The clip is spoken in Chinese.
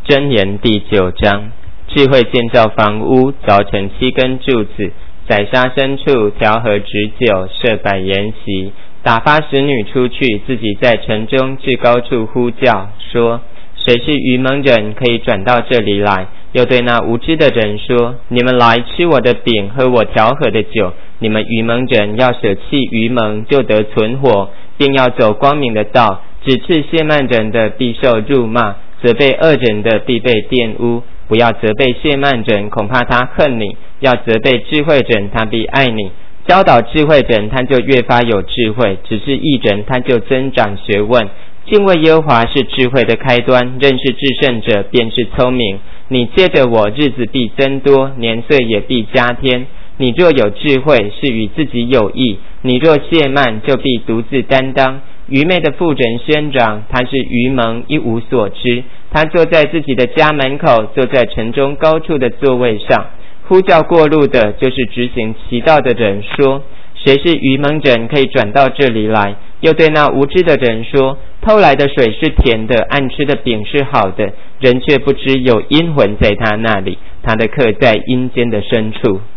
箴言第9章，智慧建造房屋，凿成7根柱子，宰杀牲畜，调和脂酒，设摆筵席，打发使女出去，自己在城中至高处呼叫，说：谁是愚蒙人，可以转到这里来？又对那无知的人说：你们来吃我的饼，喝我调和的酒。你们愚蒙人要舍弃愚蒙，就得存活，并要走光明的道。指斥亵慢人的，必受辱骂；责备恶人的，必被玷污。不要责备亵慢人，恐怕他恨你；要责备智慧人，他必爱你。教导智慧人，他就越发有智慧；只是义人，他就增长学问。敬畏耶和华是智慧的开端，认识至圣者便是聪明。你借着我，日子必增多，年岁也必加添。你若有智慧，是与自己有益；你若懈慢，就必独自担当。愚昧的妇人宣长，他是愚蒙，一无所知。他坐在自己的家门口，坐在城中高处的座位上，呼叫过路的，就是执行其道的人，说：谁是愚蒙人，可以转到这里来？又对那无知的人说：偷来的水是甜的，暗吃的饼是好的，人却不知有阴魂在他那里，他的客在阴间的深处。